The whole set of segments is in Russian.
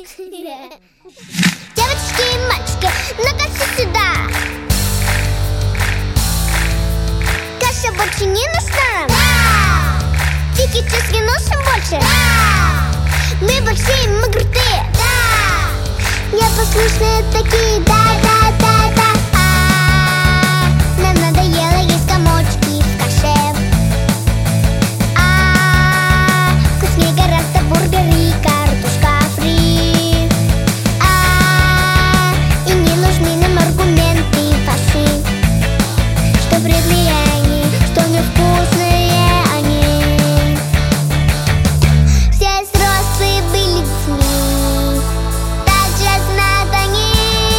Девочки и мальчики, ну-ка все сюда. Каша больше не нужна? Да! Дикий час не нужен больше? Да! Мы большие, мы крутые? Да! Непослушные такие, да-да-да-да. Нам надоело есть комочки в каше. Вкуснее гораздо бургеры и картошка фри. И не нужны нам аргументы ваши, что вредные они, что невкусные они. Все взрослые были детьми, так же знают они.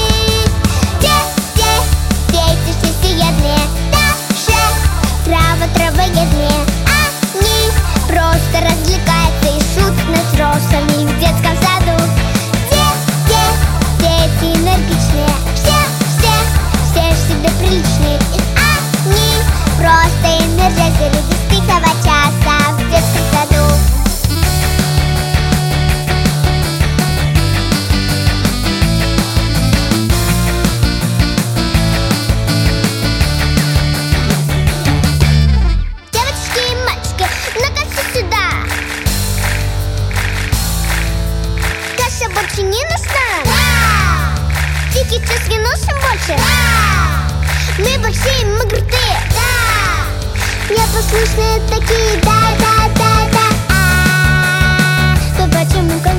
Дети всесоедные, даже травоедные. Они просто развлекаются и шутят над взрослыми в детском саду. Дети энергичные, все ж себе приличные. Они просто энерджайзеры без пятого часа в детском саду. Девочки и мальчики, ну-ка все сюда. Каша больше не нужна? Да! Дикий час не нужен больше? Да! Мы большие, мы крутые? Да! Непослушные такие, да-да-да-да. Мы почему